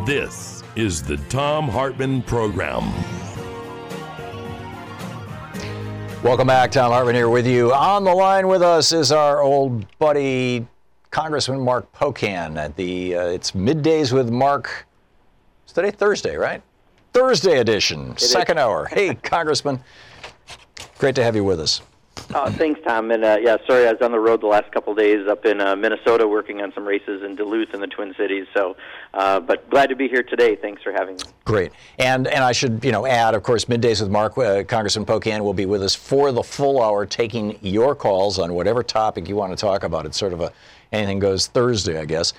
This is the Thom Hartmann Program. Welcome back. Thom Hartmann here with you. On the line with us is our old buddy, Congressman Mark Pocan at it's Middays with Mark. It's today Thursday, right? Thursday edition, second hour. Hey, Congressman. Great to have you with us. Thanks, Tom. And sorry, I was on the road the last couple of days up in Minnesota working on some races in Duluth and the Twin Cities. So, but glad to be here today. Thanks for having me. Great. And I should add, of course, Middays with Mark. Congressman Pocan will be with us for the full hour, taking your calls on whatever topic you want to talk about. It's sort of anything goes Thursday, I guess.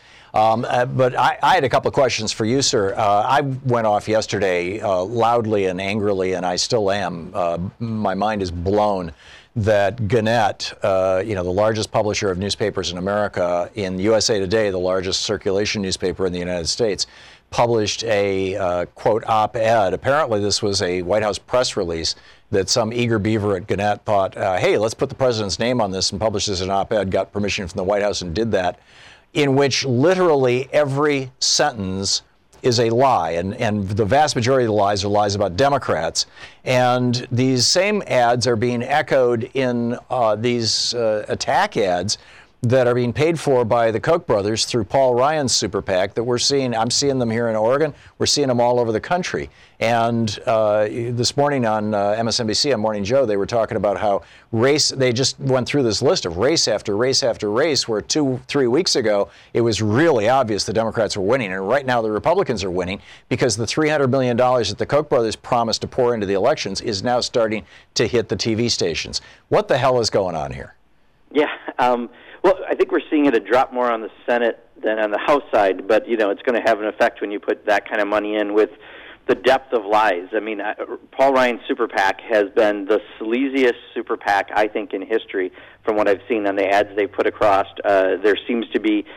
But I had a couple of questions for you, sir. I went off yesterday loudly and angrily, and I still am. My mind is blown that Gannett, the largest publisher of newspapers in America, in USA Today, the largest circulation newspaper in the United States, published a, quote, op-ed. Apparently this was a White House press release that some eager beaver at Gannett thought, hey, let's put the president's name on this and publish this as an op-ed, got permission from the White House and did that, in which literally every sentence is a lie, and the vast majority of the lies are lies about Democrats. And these same ads are being echoed in these attack ads that are being paid for by the Koch brothers through Paul Ryan's super PAC that we're seeing. I'm seeing them here in Oregon. We're seeing them all over the country. And this morning on MSNBC on Morning Joe, they were talking about how they just went through this list of race after race after race, where 2-3 weeks ago, it was really obvious the Democrats were winning. And right now the Republicans are winning because the $300 million that the Koch brothers promised to pour into the elections is now starting to hit the TV stations. What the hell is going on here? Yeah. Well, I think we're seeing it a drop more on the Senate than on the House side, but, it's going to have an effect when you put that kind of money in with the depth of lies. I mean, Paul Ryan's super PAC has been the sleaziest super PAC, I think, in history from what I've seen on the ads they put across. There seems to be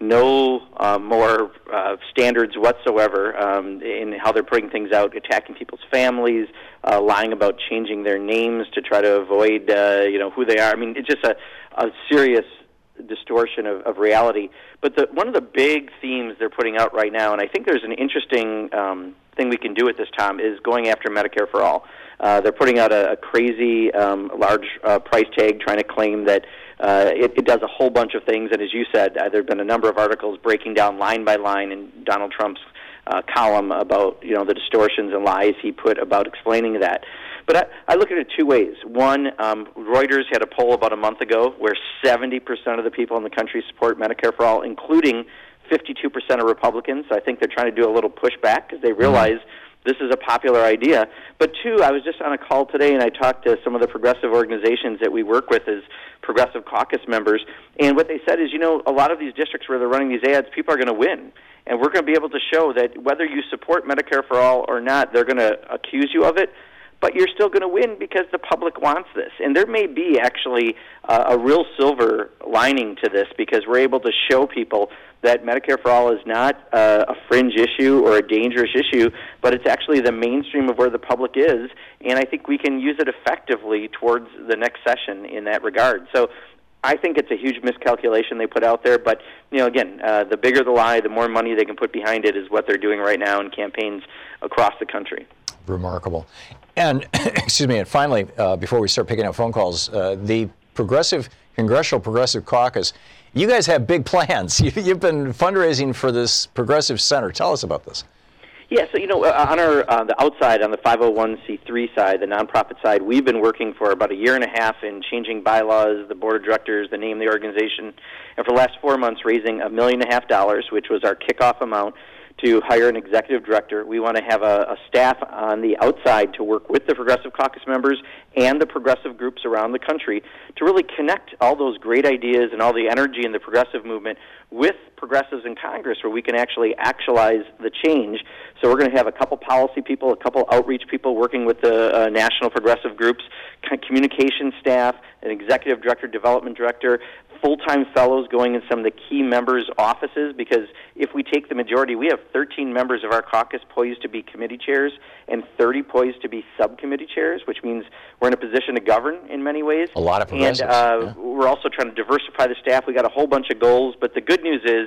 no more standards whatsoever in how they're putting things out, attacking people's families, lying about changing their names to try to avoid, who they are. I mean, it's just a serious distortion of reality. But one of the big themes they're putting out right now, and I think there's an interesting thing we can do at this time, is going after Medicare for All. They're putting out a crazy large price tag, trying to claim that it does a whole bunch of things. And as you said, there have been a number of articles breaking down line by line in Donald Trump's column about the distortions and lies he put about explaining that. But I look at it two ways. One, Reuters had a poll about a month ago where 70% of the people in the country support Medicare for All, including 52% of Republicans. So I think they're trying to do a little pushback because they realize this is a popular idea. But two, I was just on a call today and I talked to some of the progressive organizations that we work with as Progressive Caucus members, and what they said is, a lot of these districts where they're running these ads, people are going to win. And we're going to be able to show that whether you support Medicare for All or not, they're going to accuse you of it, but you're still going to win because the public wants this. And there may be actually a real silver lining to this because we're able to show people that Medicare for All is not a fringe issue or a dangerous issue, but it's actually the mainstream of where the public is, and I think we can use it effectively towards the next session in that regard. So I think it's a huge miscalculation they put out there, but, again, the bigger the lie, the more money they can put behind it is what they're doing right now in campaigns across the country. Remarkable. And, excuse me, and finally, before we start picking up phone calls, the Congressional Progressive Caucus, you guys have big plans. You've been fundraising for this progressive center. Tell us about this. Yeah, so, on the outside, on the 501c3 side, the nonprofit side, we've been working for about a year and a half in changing bylaws, the board of directors, the name of the organization, and for the last 4 months raising $1.5 million, which was our kickoff amount, to hire an executive director. We want to have a staff on the outside to work with the Progressive Caucus members and the progressive groups around the country to really connect all those great ideas and all the energy in the progressive movement with progressives in Congress where we can actually actualize the change. So we're going to have a couple policy people, a couple outreach people working with the national progressive groups, communication staff, an executive director, development director, full-time fellows going in some of the key members' offices, because if we take the majority, we have 13 members of our caucus poised to be committee chairs and 30 poised to be subcommittee chairs, which means we're in a position to govern in many ways. A lot of progressives. And we're also trying to diversify the staff. We got a whole bunch of goals, but the good news is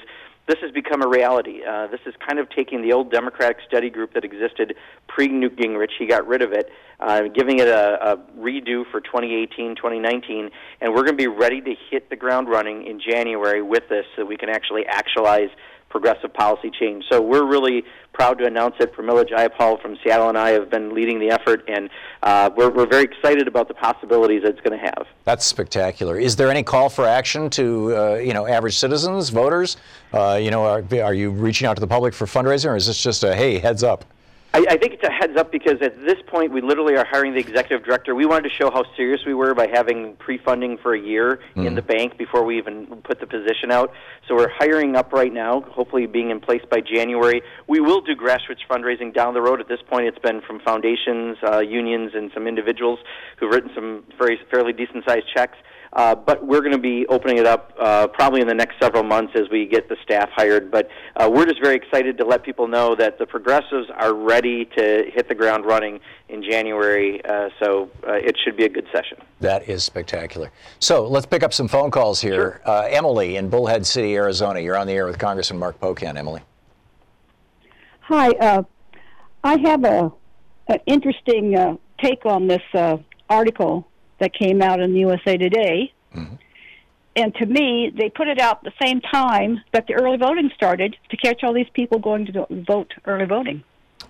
this has become a reality. This is kind of taking the old Democratic study group that existed pre-Newt Gingrich. He got rid of it, giving it a redo for 2018, 2019, and we're going to be ready to hit the ground running in January with this so we can actually actualize progressive policy change. So we're really proud to announce it. Pramila Jayapal from Seattle and I have been leading the effort, and we're very excited about the possibilities it's going to have. That's spectacular. Is there any call for action to average citizens, voters? Are you reaching out to the public for fundraising, or is this just a hey, heads up? I think it's a heads up because at this point we literally are hiring the executive director. We wanted to show how serious we were by having pre-funding for a year in the bank before we even put the position out. So we're hiring up right now, hopefully being in place by January. We will do grassroots fundraising down the road. At this point it's been from foundations, unions, and some individuals who've written some fairly decent-sized checks. But we're going to be opening it up probably in the next several months as we get the staff hired. But we're just very excited to let people know that the progressives are ready to hit the ground running in January, so it should be a good session. That is spectacular. So let's pick up some phone calls here. Sure. Emily in Bullhead City, Arizona. You're on the air with Congressman Mark Pocan. Emily. Hi. I have an interesting take on this article that came out in USA Today. Mm-hmm. And to me, they put it out the same time that the early voting started to catch all these people going to vote early voting.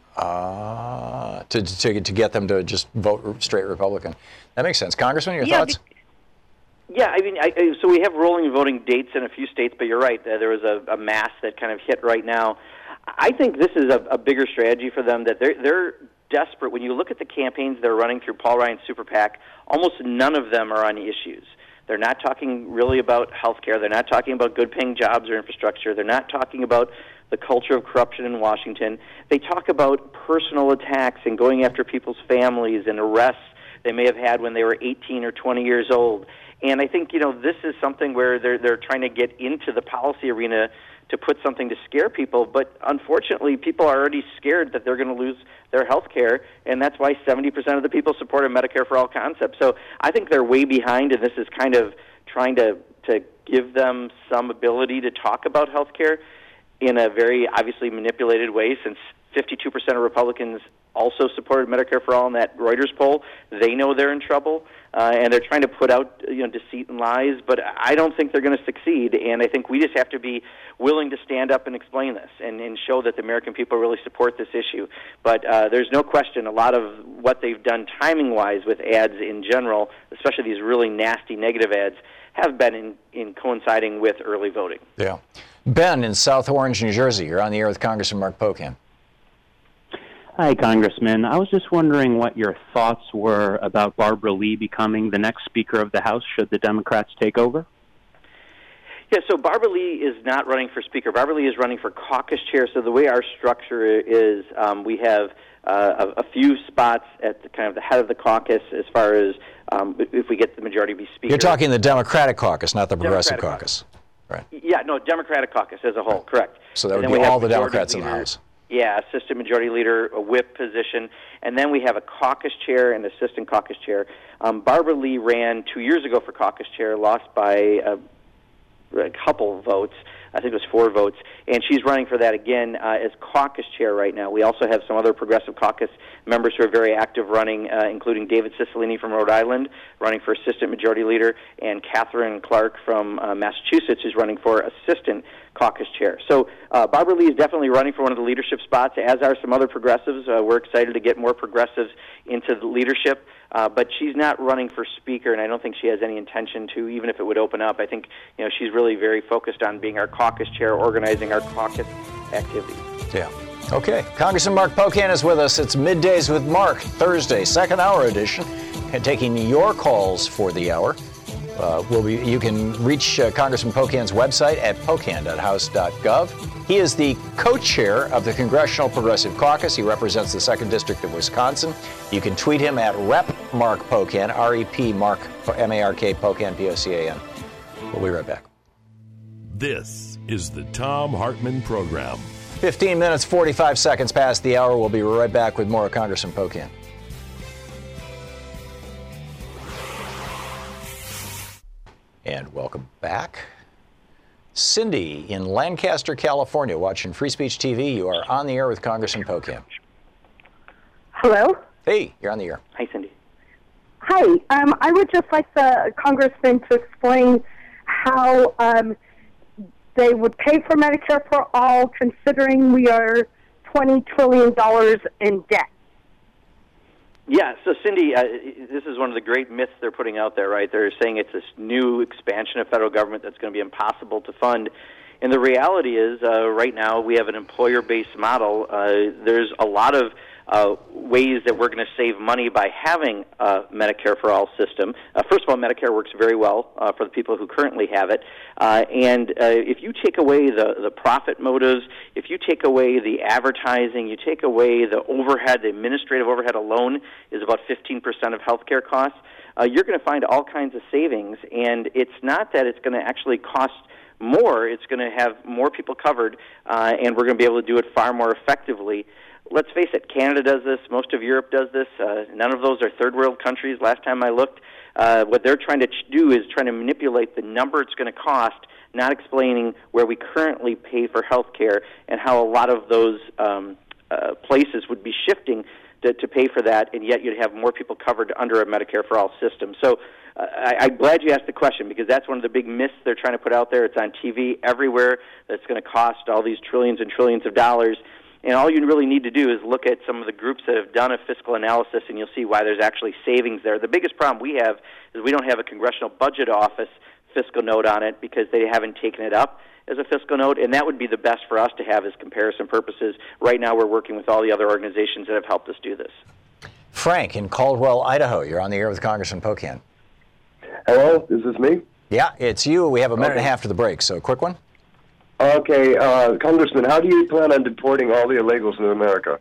To get them to just vote straight Republican. That makes sense. Congressman, your thoughts? Yeah, I mean, so we have rolling voting dates in a few states, but you're right. There was a mass that kind of hit right now. I think this is a bigger strategy for them, that they're desperate. When you look at the campaigns they're running through Paul Ryan's Super PAC, almost none of them are on issues. They're not talking really about health care. They're not talking about good-paying jobs or infrastructure. They're not talking about the culture of corruption in Washington. They talk about personal attacks and going after people's families and arrests they may have had when they were 18 or 20 years old. And I think, this is something where they're trying to get into the policy arena to put something to scare people, but unfortunately people are already scared that they're going to lose their health care, and that's why 70% of the people support a Medicare for All concept. So I think they're way behind, and this is kind of trying to give them some ability to talk about health care in a very obviously manipulated way, since 52% of Republicans also supported Medicare for All in that Reuters poll. They know they're in trouble, and they're trying to put out deceit and lies, but I don't think they're going to succeed, and I think we just have to be willing to stand up and explain this and show that the American people really support this issue. But there's no question a lot of what they've done timing-wise with ads in general, especially these really nasty negative ads, have been in coinciding with early voting. Yeah. Ben in South Orange, New Jersey. You're on the air with Congressman Mark Pocan. Hi, Congressman. I was just wondering what your thoughts were about Barbara Lee becoming the next Speaker of the House should the Democrats take over. Yeah, so Barbara Lee is not running for Speaker. Barbara Lee is running for caucus chair. So the way our structure is, we have a few spots at the head of the caucus as far as if we get the majority to be Speaker. You're talking the Democratic caucus, not the Progressive caucus. Right. Yeah, no, Democratic caucus as a whole, correct. So that would be all the Democrats in the House. Yeah, assistant majority leader, a whip position, and then we have a caucus chair and assistant caucus chair. Barbara Lee ran 2 years ago for caucus chair, lost by a couple votes. I think it was 4 votes, and she's running for that again as caucus chair right now. We also have some other progressive caucus members who are very active running, including David Cicilline from Rhode Island, running for assistant majority leader, and Catherine Clark from Massachusetts is running for assistant caucus chair. So Barbara Lee is definitely running for one of the leadership spots, as are some other progressives. We're excited to get more progressives into the leadership. But she's not running for Speaker, and I don't think she has any intention to, even if it would open up. I think she's really very focused on being our caucus chair, organizing our caucus activities. Yeah. Okay. Congressman Mark Pocan is with us. It's Middays with Mark, Thursday, second hour edition, and taking your calls for the hour. You can reach Congressman Pocan's website at pocan.house.gov. He is the co-chair of the Congressional Progressive Caucus. He represents the 2nd District of Wisconsin. You can tweet him at Rep. Mark Pocan, R-E-P Mark, M-A-R-K, Pocan, P-O-C-A-N. We'll be right back. This is the Thom Hartmann Program. 15 minutes, 45 seconds past the hour. We'll be right back with more of Congressman Pocan. And welcome back. Cindy in Lancaster, California, watching Free Speech TV. You are on the air with Congressman Pocan. Hello? Hey, you're on the air. Hi, Cindy. Hi. I would just like the congressman to explain how they would pay for Medicare for all, considering we are $20 trillion in debt. Yeah, so Cindy, this is one of the great myths they're putting out there, right? They're saying it's this new expansion of federal government that's going to be impossible to fund. And the reality is, right now, we have an employer-based model. There's a lot of ways that we're going to save money by having a Medicare for All system. First of all, Medicare works very well for the people who currently have it. And if you take away the profit motives, if you take away the advertising, you take away the overhead, the administrative overhead alone is about 15% of healthcare costs, you're going to find all kinds of savings. And it's not that it's going to actually cost more. It's going to have more people covered, and we're going to be able to do it far more effectively. Let's face it, Canada does this. Most of Europe does this. None of those are third world countries. Last time I looked, what they're trying to do is trying to manipulate the number it's going to cost, not explaining where we currently pay for health care and how a lot of those places would be shifting to pay for that, and yet you'd have more people covered under a Medicare for All system. So I'm glad you asked the question, because that's one of the big myths they're trying to put out there. It's on TV everywhere. That's going to cost all these trillions and trillions of dollars. And all you really need to do is look at some of the groups that have done a fiscal analysis, and you'll see why there's actually savings there. The biggest problem we have is we don't have a Congressional Budget Office fiscal note on it because they haven't taken it up as a fiscal note, and that would be the best for us to have as comparison purposes. Right now we're working with all the other organizations that have helped us do this. Frank in Caldwell, Idaho. You're on the air with Congressman Pocan. Hello, is this me? Yeah, it's you. We have a minute and a half to the break, so quick one. Okay, Congressman, how do you plan on deporting all the illegals in America?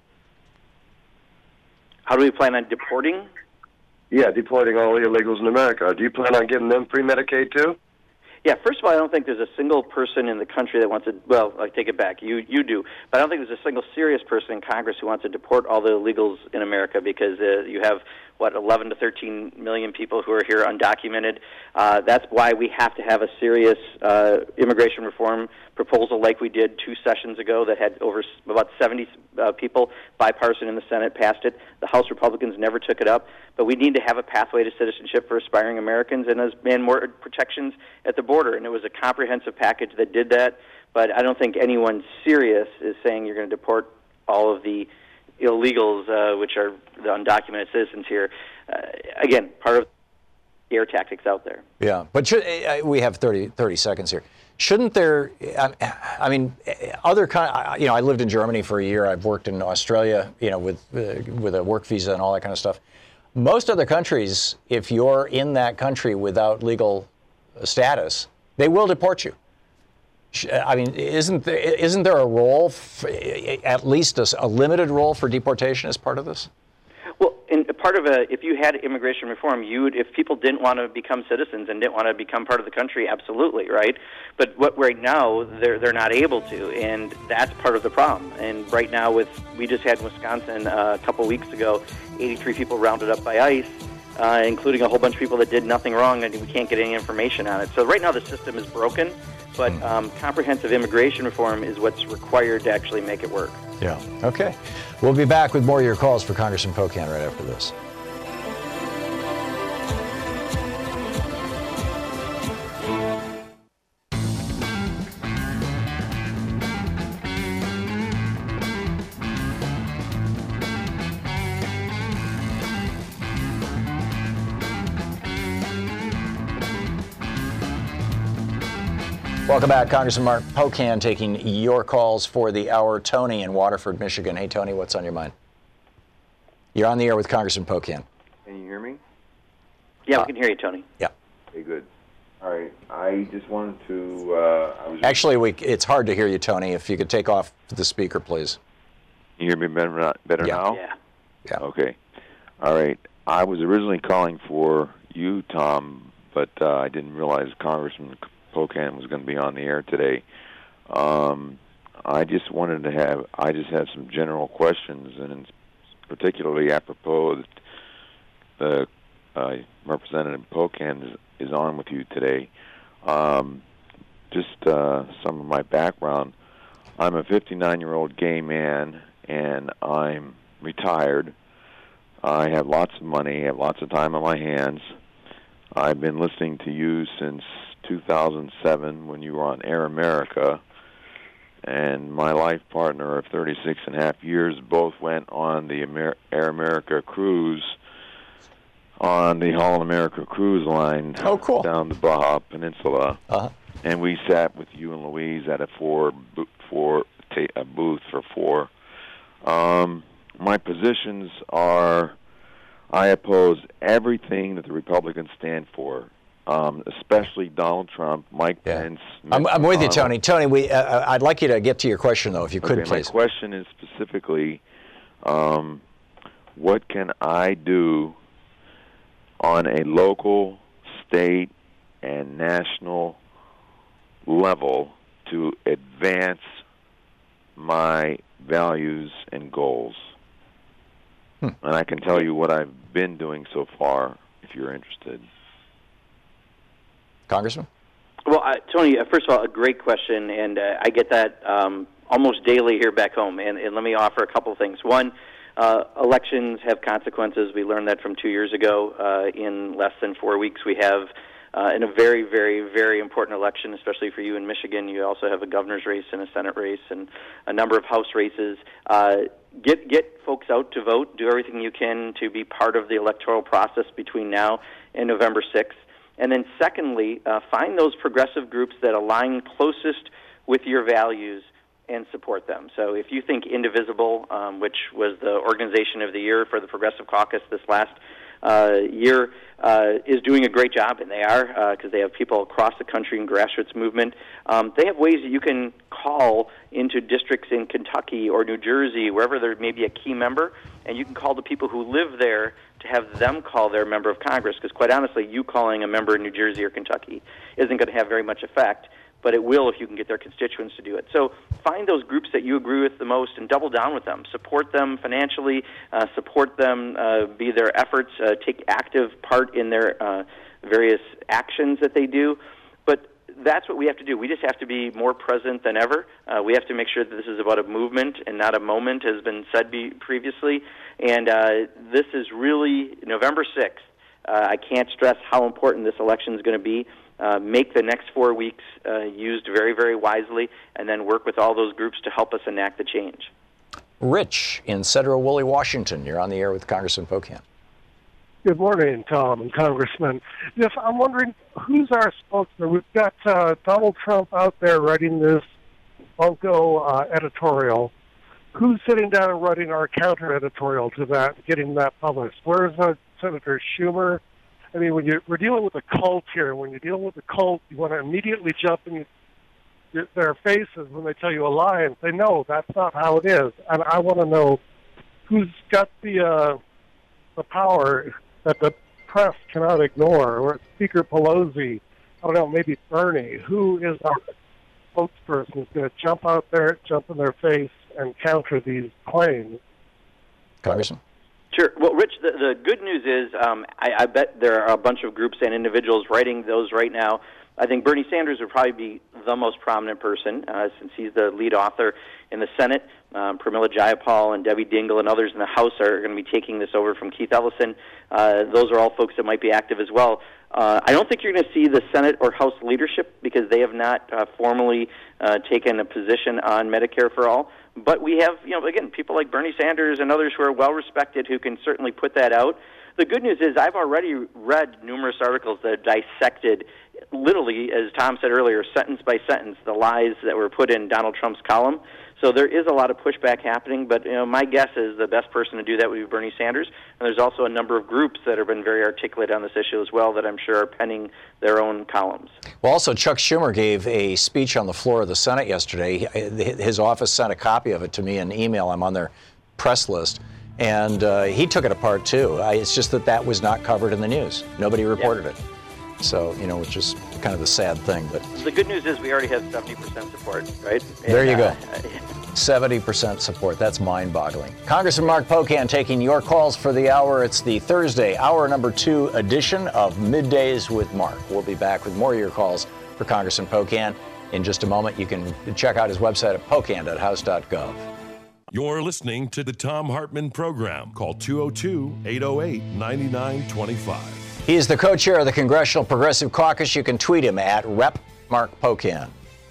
How do we plan on deporting? Yeah, deporting all the illegals in America. Do you plan on giving them free Medicaid too? Yeah, first of all, I don't think there's a single person in the country that wants to, well, I take it back, you do, but I don't think there's a single serious person in Congress who wants to deport all the illegals in America, because you have, 11 to 13 million people who are here undocumented. That's why we have to have a serious immigration reform proposal like we did 2 sessions ago that had over about 70 people, bipartisan in the Senate, passed it. The House Republicans never took it up. But we need to have a pathway to citizenship for aspiring Americans and more protections at the border. And it was a comprehensive package that did that. But I don't think anyone serious is saying you're going to deport all of the illegals, which are the undocumented citizens here. Again, part of the air tactics out there. Yeah, but we have 30 seconds here. Shouldn't there, I mean, other kind, I lived in Germany for a year. I've worked in Australia, with a work visa and all that kind of stuff. Most other countries, if you're in that country without legal status, they will deport you. I mean, isn't there a role, at least a limited role for deportation as part of this? Well, and part of if you had immigration reform, if people didn't want to become citizens and didn't want to become part of the country, absolutely, right? But right now, they're not able to, and that's part of the problem. And right now, we just had in Wisconsin a couple weeks ago, 83 people rounded up by ICE, including a whole bunch of people that did nothing wrong, and we can't get any information on it. So right now, the system is broken, but comprehensive immigration reform is what's required to actually make it work. Yeah. Okay. We'll be back with more of your calls for Congressman Pocan right after this. Welcome back. Congressman Mark Pocan taking your calls for the hour. Tony in Waterford, Michigan. Hey, Tony, what's on your mind? You're on the air with Congressman Pocan. Can you hear me? Yeah, we can hear you, Tony. Yeah. Okay, good. All right. I just wanted to... Actually, it's hard to hear you, Tony. If you could take off the speaker, please. You hear me better now? Yeah. Okay. All right. I was originally calling for you, Tom, but I didn't realize Congressman Pocan was going to be on the air today. I just had some general questions, and particularly apropos that Representative Pocan is on with you today. To just some of my background. I'm a 59-year-old gay man, and I'm retired. I have lots of money, have lots of time on my hands. I've been listening to you since 2007 when you were on Air America, and my life partner of 36 and a half years both went on the Air America cruise on the Holland America cruise line down the Baja Peninsula. And we sat with you and Louise at a booth for four. My positions are, I oppose everything that the Republicans stand for, especially Donald Trump, Mike Pence. I'm with you, Tony. Tony, I'd like you to get to your question, though, if you could, please. My question is specifically, what can I do on a local, state, and national level to advance my values and goals? And I can tell you what I've been doing so far, if you're interested. Congressman? Well, Tony, first of all, a great question, and I get that almost daily here back home. And let me offer a couple of things. One, elections have consequences. We learned that from 2 years ago. In less than 4 weeks, we have in a very, very, very important election, especially for you in Michigan. You also have a governor's race and a Senate race and a number of House races. Get folks out to vote. Do everything you can to be part of the electoral process between now and November 6th. And then secondly, find those progressive groups that align closest with your values and support them. So if you think Indivisible, which was the organization of the year for the Progressive Caucus this last year, is doing a great job, and they are, because they have people across the country in grassroots movement. They have ways that you can call into districts in Kentucky or New Jersey, wherever there may be a key member, and you can call the people who live there to have them call their member of Congress, because quite honestly, you calling a member in New Jersey or Kentucky isn't going to have very much effect, but it will if you can get their constituents to do it. So find those groups that you agree with the most and double down with them. Support them financially, support them, be their efforts, take active part in their various actions that they do. But that's what we have to do. We just have to be more present than ever. We have to make sure that this is about a movement and not a moment, as has been said previously. And this is really November 6th. I can't stress how important this election is going to be. Make the next 4 weeks used very, very wisely, and then work with all those groups to help us enact the change. Rich in Sedro-Woolley, Washington. You're on the air with Congressman Pocan. Good morning, Tom and Congressman. Yes, I'm wondering, who's our spokesman? We've got Donald Trump out there writing this bunco editorial. Who's sitting down and writing our counter-editorial to that, getting that published? Where is Senator Schumer? I mean, we're dealing with a cult here. When you're dealing with a cult, you want to immediately jump in their faces when they tell you a lie and say, no, that's not how it is. And I want to know who's got the power that the press cannot ignore, or Speaker Pelosi, I don't know, maybe Bernie. Who is our spokesperson who's going to jump out there, jump in their face, and counter these claims? Congressman? Sure. Well, Rich, the good news is I bet there are a bunch of groups and individuals writing those right now. I think Bernie Sanders would probably be the most prominent person since he's the lead author in the Senate. Pramila Jayapal and Debbie Dingell and others in the House are going to be taking this over from Keith Ellison. Those are all folks that might be active as well. I don't think you're going to see the Senate or House leadership because they have not formally taken a position on Medicare for all. But we have, again, people like Bernie Sanders and others who are well-respected who can certainly put that out. The good news is I've already read numerous articles that dissected, literally, as Tom said earlier, sentence by sentence, the lies that were put in Donald Trump's column. So there is a lot of pushback happening, but my guess is the best person to do that would be Bernie Sanders. And there's also a number of groups that have been very articulate on this issue as well that I'm sure are penning their own columns. Well, also, Chuck Schumer gave a speech on the floor of the Senate yesterday. His office sent a copy of it to me in email. I'm on their press list. And he took it apart, too. It's just that was not covered in the news. Nobody reported it. So, which is kind of the sad thing. But the good news is we already have 70% support, right? There you go. 70% support. That's mind-boggling. Congressman Mark Pocan taking your calls for the hour. It's the Thursday, hour number 2 edition of Middays with Mark. We'll be back with more of your calls for Congressman Pocan in just a moment. You can check out his website at pocan.house.gov. You're listening to the Thom Hartmann Program. Call 202-808-9925. He is the co-chair of the Congressional Progressive Caucus. You can tweet him at Rep. Mark Pocan.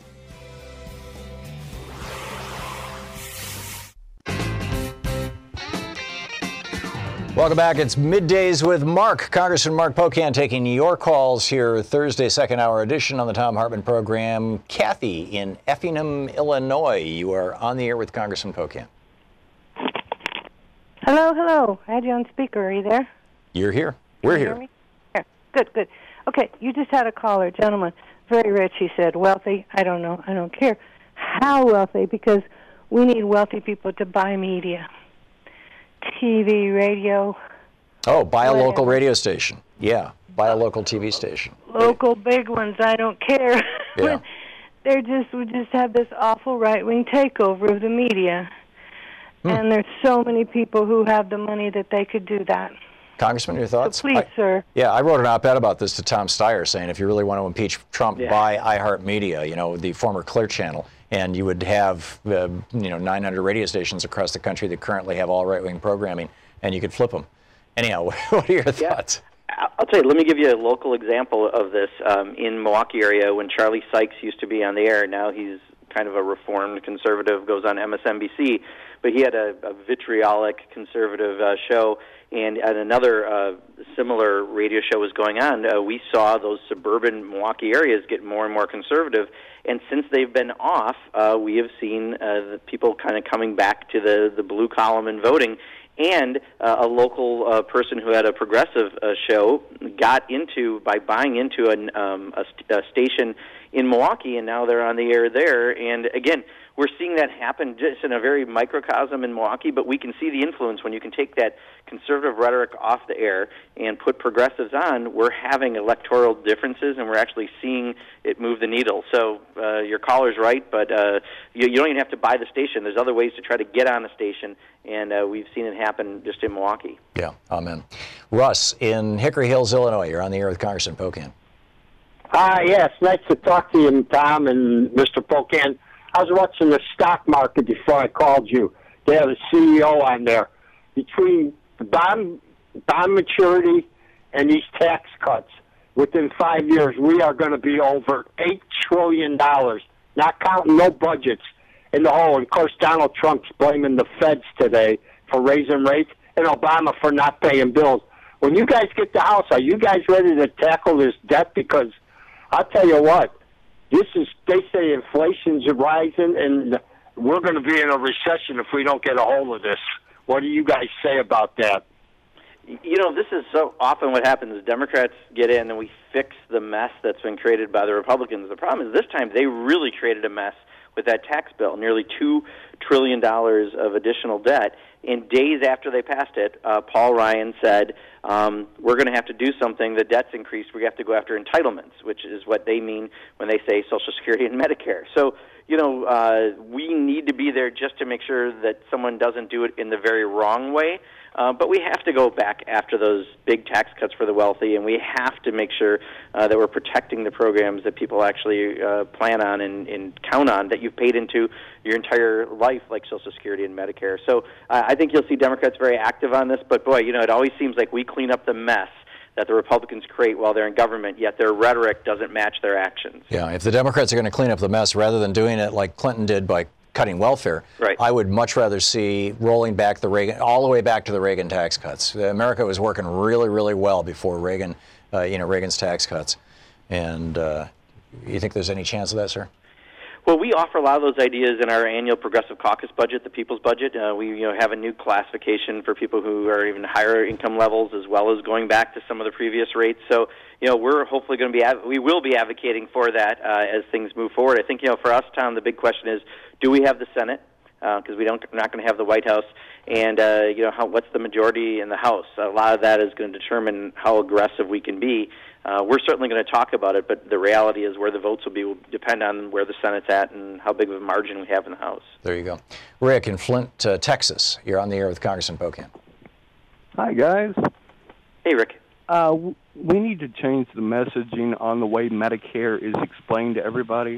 Welcome back. It's Middays with Mark. Congressman Mark Pocan taking your calls here Thursday, second hour edition on the Thom Hartmann Program. Kathy in Effingham, Illinois. You are on the air with Congressman Pocan. Hello. I had you on speaker. Are you there? You're here. We're here. Hear me? Good. Okay, you just had a caller, gentleman, very rich, he said. Wealthy, I don't know. I don't care how wealthy, because we need wealthy people to buy media. TV, radio. Oh, buy a local radio station. Yeah, buy a local TV station. Local big ones, I don't care. Yeah. We just have this awful right-wing takeover of the media. And there's so many people who have the money that they could do that. Congressman, your thoughts? So please, sir. Yeah, I wrote an op-ed about this to Tom Steyer, saying if you really want to impeach Trump, buy iHeartMedia, the former Clear Channel, and you would have 900 radio stations across the country that currently have all right-wing programming, and you could flip them. Anyhow, what are your thoughts? I'll tell you, let me give you a local example of this. In Milwaukee area, when Charlie Sykes used to be on the air, now he's kind of a reformed conservative, goes on MSNBC, but he had a vitriolic conservative show, and another similar radio show was going on. We saw those suburban Milwaukee areas get more and more conservative, and since they've been off, we have seen the people kind of coming back to the blue column and voting. And a local person who had a progressive show got into, by buying into a station in Milwaukee, and now they're on the air there. And again, we're seeing that happen just in a very microcosm in Milwaukee, but we can see the influence when you can take that conservative rhetoric off the air and put progressives on. We're having electoral differences, and we're actually seeing it move the needle. So your caller's right, but you don't even have to buy the station. There's other ways to try to get on the station, and we've seen it happen just in Milwaukee. Yeah, amen. Russ in Hickory Hills, Illinois. You're on the air with Congressman Pocan. Yes, nice to talk to you, Tom and Mr. Pocan. I was watching the stock market before I called you. They have a CEO on there. Between the bond maturity and these tax cuts, within 5 years, we are going to be over $8 trillion, not counting no budgets in the hole. And, of course, Donald Trump's blaming the feds today for raising rates and Obama for not paying bills. When you guys get the House, are you guys ready to tackle this debt? Because I'll tell you what, they say inflation's rising, and we're going to be in a recession if we don't get a hold of this. What do you guys say about that? This is so often what happens. Democrats get in and we fix the mess that's been created by the Republicans. The problem is this time they really created a mess with that tax bill, nearly $2 trillion of additional debt. And days after they passed it, Paul Ryan said, we're going to have to do something. The debt's increased. We have to go after entitlements, which is what they mean when they say Social Security and Medicare. So, we need to be there just to make sure that someone doesn't do it in the very wrong way. But we have to go back after those big tax cuts for the wealthy, and we have to make sure that we're protecting the programs that people actually plan on and count on, that you've paid into your entire life, like Social Security and Medicare. So I think you'll see Democrats very active on this, but boy, it always seems like we clean up the mess that the Republicans create while they're in government, yet their rhetoric doesn't match their actions. Yeah, if the Democrats are going to clean up the mess, rather than doing it like Clinton did by cutting welfare, right, I would much rather see rolling back all the way back to the Reagan tax cuts. America was working really, really well before Reagan, Reagan's tax cuts. And you think there's any chance of that, sir? Well, we offer a lot of those ideas in our annual Progressive Caucus budget, the People's Budget. We have a new classification for people who are even higher income levels, as well as going back to some of the previous rates. So, we're hopefully going to we will be advocating for that as things move forward. I think, for us, Tom, the big question is, do we have the Senate? Because we're not going to have the White House. And, what's the majority in the House? A lot of that is going to determine how aggressive we can be. We're certainly going to talk about it, but the reality is where the votes will depend on where the Senate's at and how big of a margin we have in the House. There you go. Rick in Flint, Texas. You're on the air with Congressman Pocan. Hi, guys. Hey, Rick. We need to change the messaging on the way Medicare is explained to everybody.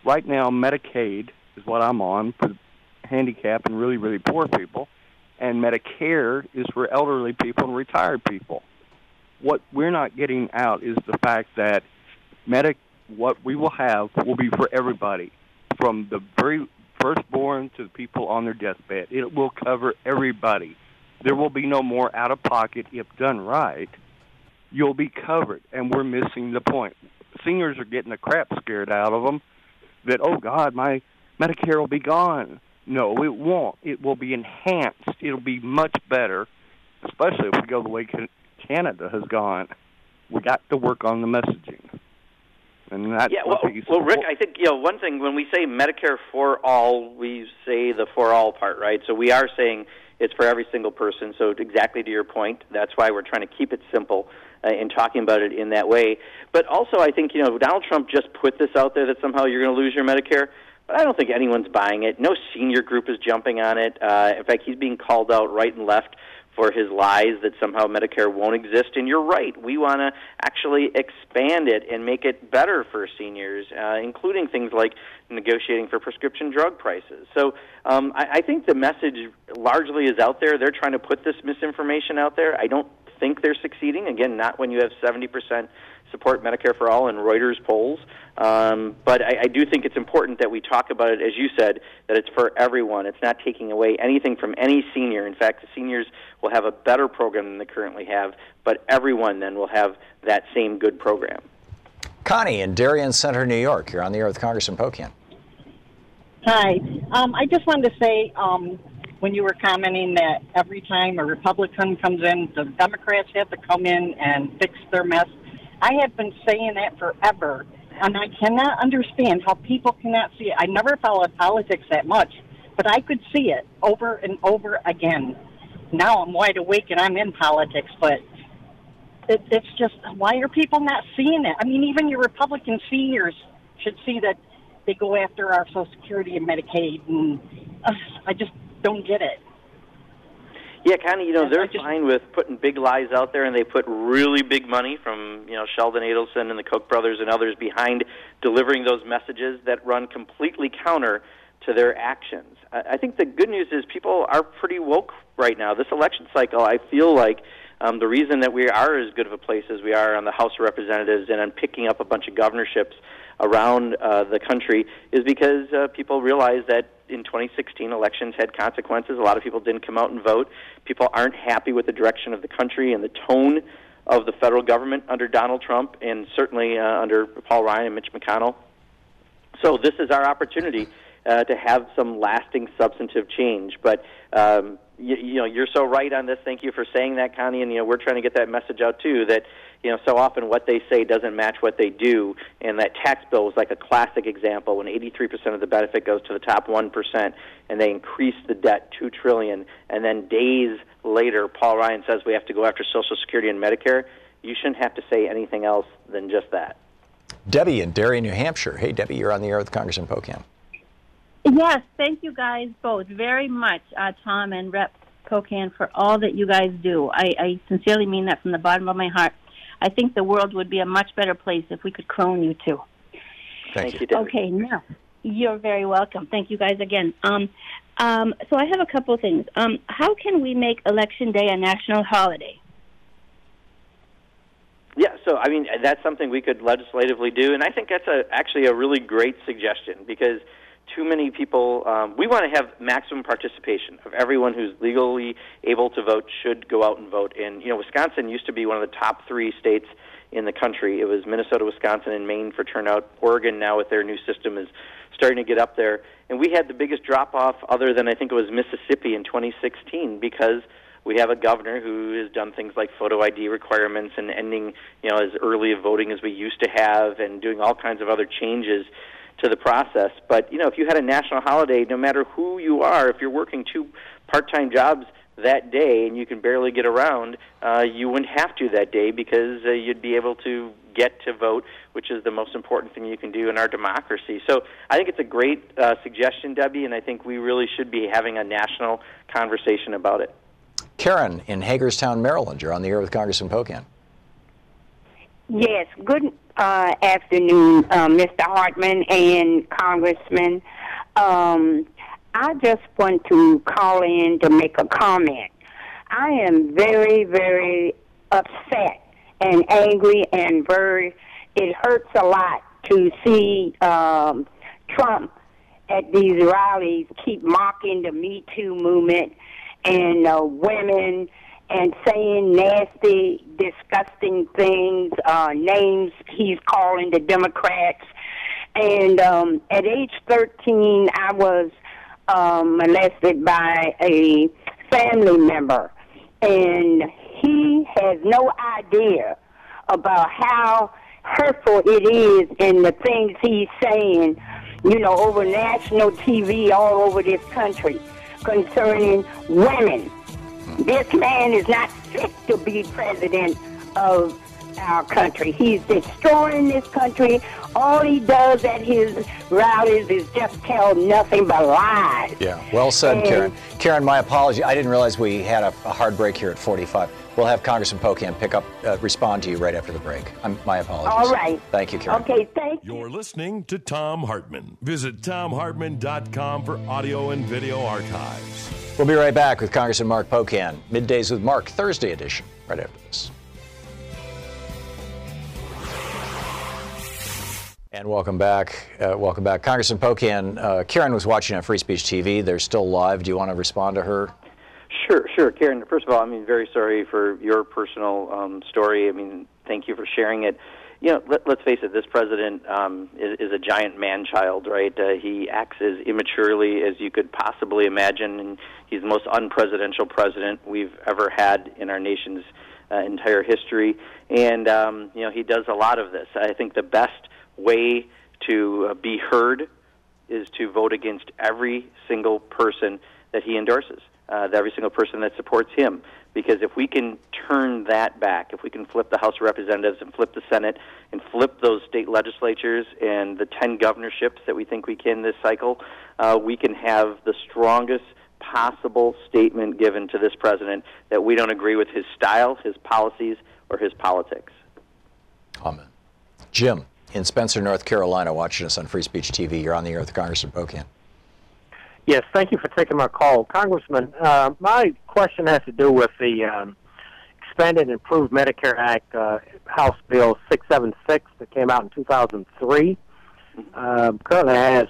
right now Medicaid is what I'm on for handicapped and really, really poor people, and Medicare is for elderly people and retired people. What we're not getting out is the fact that what we will have will be for everybody, from the very firstborn to the people on their deathbed. It will cover everybody. There will be no more out-of-pocket if done right. You'll be covered, and we're missing the point. Seniors are getting the crap scared out of them that, oh, God, my Medicare will be gone. No, it won't. It will be enhanced. It'll be much better, especially if we go the way Canada has gone. We got to work on the messaging. And that's well, Rick, I think one thing, when we say Medicare for all, we say the for all part, right? So we are saying it's for every single person. So exactly to your point, that's why we're trying to keep it simple in talking about it in that way. But also, I think Donald Trump just put this out there that somehow you're going to lose your Medicare. But I don't think anyone's buying it. No senior group is jumping on it. In fact, he's being called out right and left for his lies that somehow Medicare won't exist. And you're right. We want to actually expand it and make it better for seniors, including things like negotiating for prescription drug prices. So I think the message largely is out there. They're trying to put this misinformation out there. I don't think they're succeeding. Again, not when you have 70% support Medicare for all in Reuters polls. But I do think it's important that we talk about it, as you said, that it's for everyone. It's not taking away anything from any senior. In fact, the seniors will have a better program than they currently have, but everyone then will have that same good program. Connie in Darien Center, New York. You're on the air with Congressman Pocan. Hi. I just wanted to say, when you were commenting that every time a Republican comes in, the Democrats have to come in and fix their mess. I have been saying that forever, and I cannot understand how people cannot see it. I never followed politics that much, but I could see it over and over again. Now I'm wide awake and I'm in politics, but it's just, why are people not seeing it? I mean, even your Republican seniors should see that they go after our Social Security and Medicaid, and I just don't get it. Yeah, Connie, they're fine with putting big lies out there, and they put really big money from, Sheldon Adelson and the Koch brothers and others behind delivering those messages that run completely counter to their actions. I think the good news is people are pretty woke right now. This election cycle, I feel like the reason that we are as good of a place as we are on the House of Representatives and on picking up a bunch of governorships around the country is because people realize that in 2016 elections had consequences. A lot of people didn't come out and vote. People aren't happy with the direction of the country and the tone of the federal government under Donald Trump and certainly under Paul Ryan and Mitch McConnell. So this is our opportunity to have some lasting substantive change. But you're so right on this. Thank you for saying that, Connie. And we're trying to get that message out too. That so often what they say doesn't match what they do. And that tax bill was like a classic example when 83% of the benefit goes to the top 1%, and they increase the debt $2 trillion. And then days later, Paul Ryan says we have to go after Social Security and Medicare. You shouldn't have to say anything else than just that. Debbie in Darien, New Hampshire. Hey, Debbie, you're on the air with Congressman Pocan. Yes, thank you guys both very much, Tom and Rep. Pocan, for all that you guys do. I sincerely mean that from the bottom of my heart. I think the world would be a much better place if we could clone you two. Thank you. Okay, now, you're very welcome. Thank you guys again. So I have a couple of things. How can we make Election Day a national holiday? Yeah, so, I mean, that's something we could legislatively do, and I think that's actually a really great suggestion because too many people, we want to have maximum participation of everyone who's legally able to vote should go out and vote. And, Wisconsin used to be one of the top 3 states in the country. It was Minnesota, Wisconsin, and Maine for turnout. Oregon now with their new system is starting to get up there. And we had the biggest drop-off other than I think it was Mississippi in 2016 because we have a governor who has done things like photo ID requirements and ending, as early a voting as we used to have and doing all kinds of other changes to the process. But, if you had a national holiday, no matter who you are, if you're working 2 part-time jobs that day and you can barely get around, you wouldn't have to that day because you'd be able to get to vote, which is the most important thing you can do in our democracy. So I think it's a great suggestion, Debbie, and I think we really should be having a national conversation about it. Karen in Hagerstown, Maryland. You're on the air with Congressman Pocan. Yes, good afternoon, Mr. Hartman and Congressman. I just want to call in to make a comment. I am very, very upset and angry and it hurts a lot to see Trump at these rallies keep mocking the Me Too movement and women and saying nasty, disgusting things, names he's calling the Democrats. And at age 13, I was molested by a family member. And he has no idea about how hurtful it is and the things he's saying, you know, over national TV all over this country concerning women. This man is not fit to be president of our country. He's destroying this country. All he does at his rallies is just tell nothing but lies. Yeah, well said, Karen. Karen, my apology. I didn't realize we had a hard break here at 45. We'll have Congressman Pocan respond to you right after the break. My apologies. All right. Thank you, Karen. Okay, thank you. You're listening to Thom Hartmann. Visit ThomHartmann.com for audio and video archives. We'll be right back with Congressman Mark Pocan. Middays with Mark, Thursday edition, right after this. And welcome back. Congressman Pocan, Karen was watching on Free Speech TV. They're still live. Do you want to respond to her? Sure, Karen. First of all, I'm very sorry for your personal story. I mean, thank you for sharing it. You know, let's face it, this president is a giant man-child, right? He acts as immaturely as you could possibly imagine, and he's the most unpresidential president we've ever had in our nation's entire history. And, you know, he does a lot of this. I think the best way to be heard is to vote against every single person that he endorses, every single person that supports him. Because if we can turn that back, if we can flip the House of Representatives and flip the Senate and flip those state legislatures and the 10 governorships that we think we can this cycle, we can have the strongest possible statement given to this president that we don't agree with his style, his policies, or his politics. Amen. Jim, in Spencer, North Carolina, watching us on Free Speech TV. You're on the air with Congressman Pocan. Yes, thank you for taking my call. Congressman, my question has to do with the Expanded Improved Medicare Act, House Bill 676 that came out in 2003. Currently has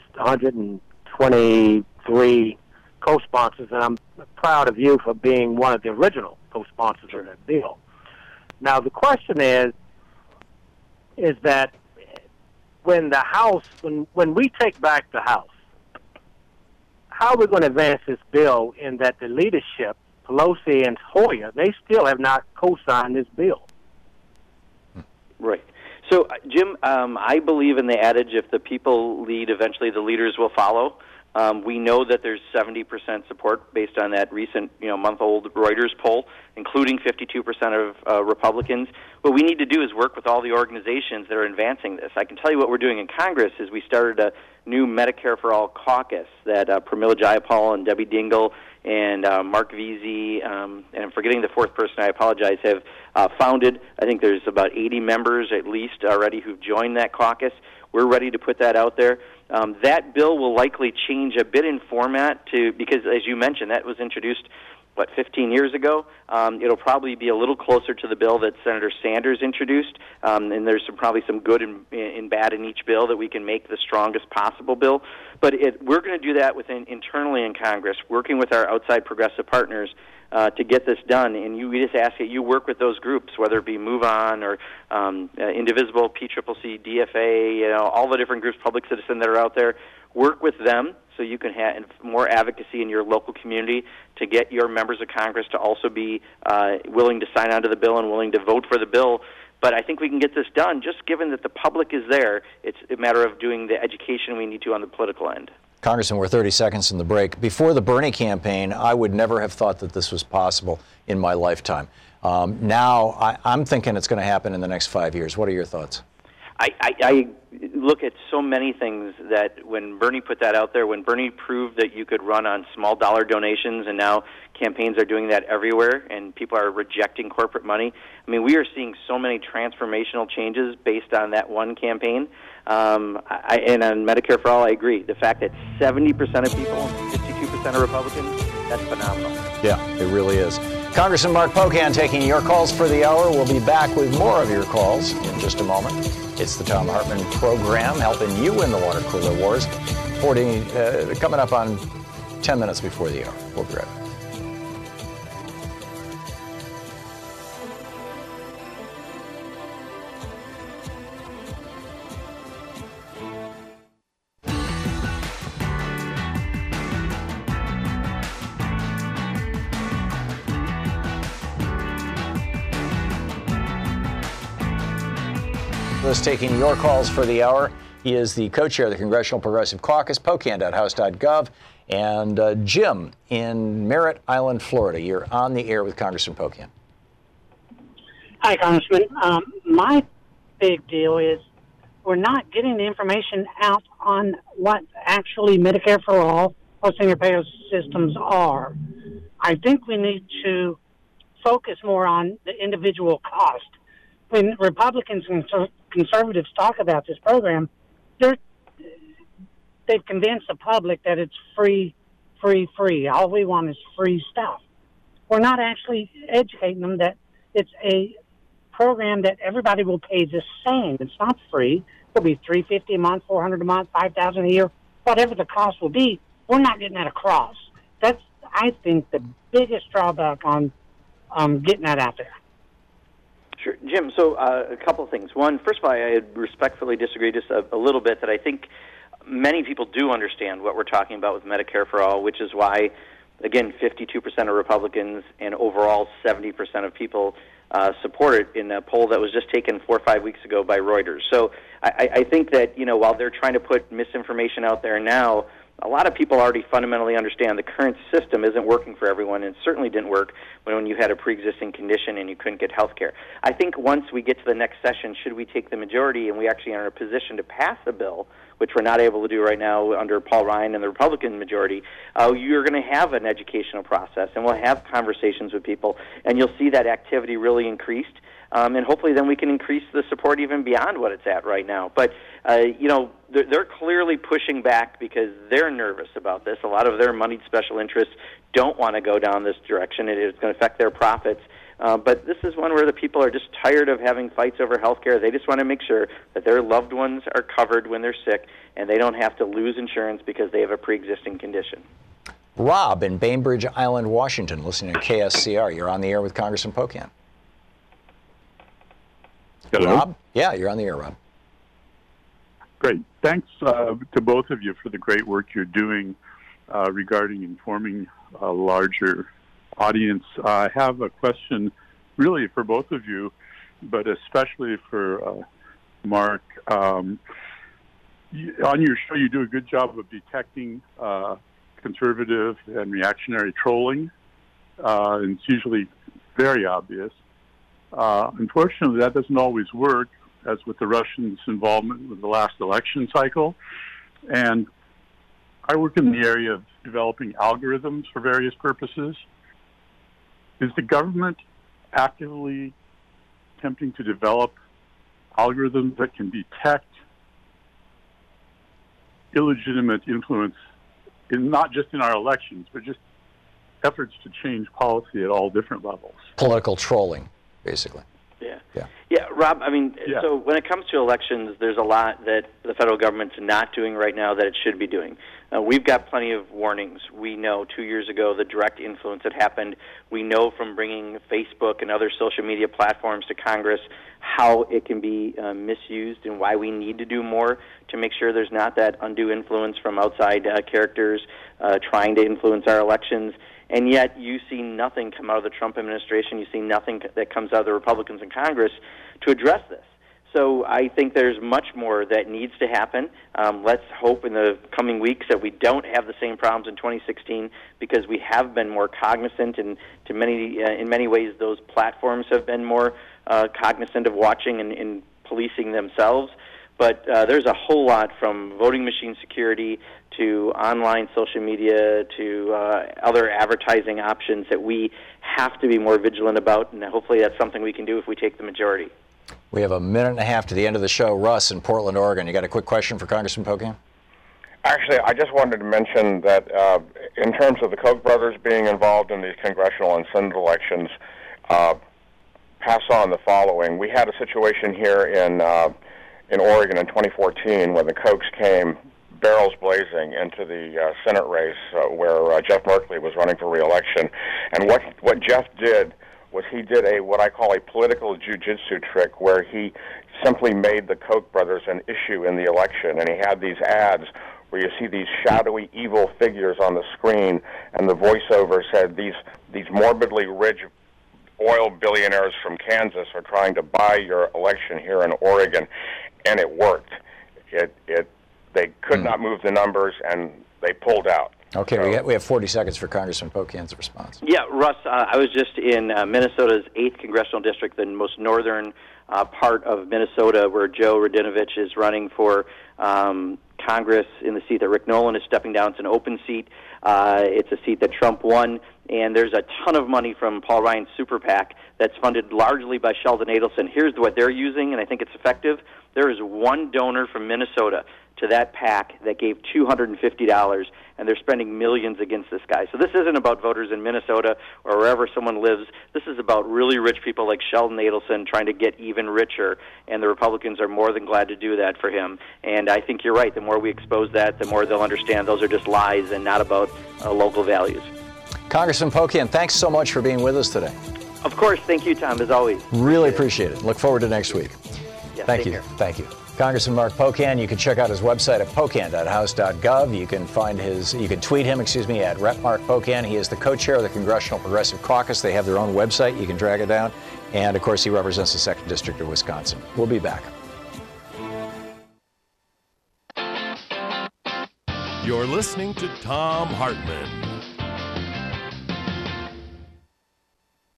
123 co-sponsors, and I'm proud of you for being one of the original co-sponsors of that bill. Now, the question is that when the House, when we take back the House, how are we going to advance this bill in that the leadership, Pelosi and Hoyer, they still have not co-signed this bill? Right. So, Jim, I believe in the adage, if the people lead, eventually the leaders will follow. We know that there's 70% support based on that recent, month-old Reuters poll, including 52% of Republicans. What we need to do is work with all the organizations that are advancing this. I can tell you what we're doing in Congress is we started a new Medicare for All caucus that Pramila Jayapal and Debbie Dingell and Mark Veazey, and I'm forgetting the fourth person, I apologize, have founded. I think there's about 80 members at least already who've joined that caucus. We're ready to put that out there. That bill will likely change a bit in format because, as you mentioned, that was introduced, 15 years ago? It'll probably be a little closer to the bill that Senator Sanders introduced, and there's probably some good and bad in each bill that we can make the strongest possible bill. But we're going to do that internally in Congress, working with our outside progressive partners to get this done. And we just ask that you work with those groups, whether it be Move On or Indivisible, PCCC, DFA, all the different groups, Public Citizen that are out there. Work with them so you can have more advocacy in your local community to get your members of Congress to also be willing to sign onto the bill and willing to vote for the bill. But I think we can get this done just given that the public is there. It's a matter of doing the education we need to on the political end. Congressman, we're 30 seconds in the break. Before the Bernie campaign, I would never have thought that this was possible in my lifetime. Now, I'm thinking it's going to happen in the next 5 years. What are your thoughts? I look at so many things that when Bernie put that out there, when Bernie proved that you could run on small dollar donations, and now campaigns are doing that everywhere, and people are rejecting corporate money. I mean, we are seeing so many transformational changes based on that one campaign. And on Medicare for All, I agree. The fact that 70% of people, 52% of Republicans, that's phenomenal. Yeah, it really is. Congressman Mark Pocan taking your calls for the hour. We'll be back with more of your calls in just a moment. It's the Thom Hartmann program, helping you win the water cooler wars. Coming up on 10 minutes before the hour. We'll be right back. Taking your calls for the hour. He is the co-chair of the Congressional Progressive Caucus, pocan.house.gov, and Jim in Merritt Island, Florida. You're on the air with Congressman Pocan. Hi, Congressman. My big deal is we're not getting the information out on what actually Medicare for All or single-payer systems are. I think we need to focus more on the individual cost. When Republicans and conservatives talk about this program, they've convinced the public that it's free. All we want is free stuff. We're not actually educating them that it's a program that everybody will pay the same. It's not free. It'll be $350 a month, $400 a month, $5,000 a year, whatever the cost will be. We're not getting that across. That's, I think, the biggest drawback on getting that out there. Sure. Jim, so a couple of things. One, first of all, I respectfully disagree just a little bit that I think many people do understand what we're talking about with Medicare for All, which is why, again, 52% of Republicans and overall 70% of people support it in a poll that was just taken 4 or 5 weeks ago by Reuters. So I think that, while they're trying to put misinformation out there now, a lot of people already fundamentally understand the current system isn't working for everyone, and it certainly didn't work when you had a pre-existing condition and you couldn't get health care. I think once we get to the next session, should we take the majority and we actually are in a position to pass a bill, which we're not able to do right now under Paul Ryan and the Republican majority, you're going to have an educational process, and we'll have conversations with people, and you'll see that activity really increased. And hopefully then we can increase the support even beyond what it's at right now. But, they're clearly pushing back because they're nervous about this. A lot of their moneyed special interests don't want to go down this direction. It is going to affect their profits. But this is one where the people are just tired of having fights over health care. They just want to make sure that their loved ones are covered when they're sick and they don't have to lose insurance because they have a pre-existing condition. Rob in Bainbridge Island, Washington, listening to KSCR. You're on the air with Congressman Pocan. Hello? Rob? Yeah, you're on the air, Rob. Great. Thanks to both of you for the great work you're doing regarding informing a larger audience. I have a question really for both of you, but especially for Mark. On your show, you do a good job of detecting conservative and reactionary trolling, and it's usually very obvious. Unfortunately, that doesn't always work, as with the Russians' involvement with the last election cycle. And I work in the area of developing algorithms for various purposes. Is the government actively attempting to develop algorithms that can detect illegitimate influence, not just in our elections, but just efforts to change policy at all different levels? Political trolling, basically. Yeah, Rob, so when it comes to elections, there's a lot that the federal government's not doing right now that it should be doing. We've got plenty of warnings. We know 2 years ago the direct influence that happened. We know from bringing Facebook and other social media platforms to Congress how it can be misused and why we need to do more to make sure there's not that undue influence from outside characters trying to influence our elections. And yet you see nothing come out of the Trump administration. You see nothing that comes out of the Republicans in Congress to address this. So I think there's much more that needs to happen. Let's hope in the coming weeks that we don't have the same problems in 2016 because we have been more cognizant, and in many ways those platforms have been more cognizant of watching and policing themselves. But there's a whole lot, from voting machine security to online social media to other advertising options, that we have to be more vigilant about, and hopefully that's something we can do if we take the majority. We have a minute and a half to the end of the show. Russ in Portland, Oregon, you got a quick question for Congressman Pocan? Actually, I just wanted to mention that in terms of the Koch brothers being involved in these congressional and Senate elections, pass on the following. We had a situation here in Oregon in 2014 when the Kochs came barrels blazing into the Senate race where Jeff Merkley was running for re-election. And what Jeff did was he did what I call a political jiu-jitsu trick, where he simply made the Koch brothers an issue in the election. And he had these ads where you see these shadowy, evil figures on the screen, and the voiceover said, these morbidly rich oil billionaires from Kansas are trying to buy your election here in Oregon. And it worked. They could not move the numbers, and they pulled out. Okay, so we have 40 seconds for Congressman Pocan's response. Yeah, Russ, I was just in Minnesota's 8th congressional district, the most northern part of Minnesota, where Joe Radinovich is running for Congress in the seat that Rick Nolan is stepping down. It's an open seat. It's a seat that Trump won, and there's a ton of money from Paul Ryan's super PAC that's funded largely by Sheldon Adelson. Here's what they're using, and I think it's effective. There is one donor from Minnesota to that PAC that gave $250, and they're spending millions against this guy. So this isn't about voters in Minnesota or wherever someone lives. This is about really rich people like Sheldon Adelson trying to get even richer, and the Republicans are more than glad to do that for him. And I think you're right. The more we expose that, the more they'll understand those are just lies and not about local values. Congressman Pocan, thanks so much for being with us today. Of course. Thank you, Tom, as always. Really appreciate it. Look forward to next week. Yeah, Thank you. Thank you. Congressman Mark Pocan, you can check out his website at pocan.house.gov. You can tweet him, at @RepMarkPocan. He is the co-chair of the Congressional Progressive Caucus. They have their own website. You can drag it down. And, of course, he represents the 2nd District of Wisconsin. We'll be back. You're listening to Thom Hartmann.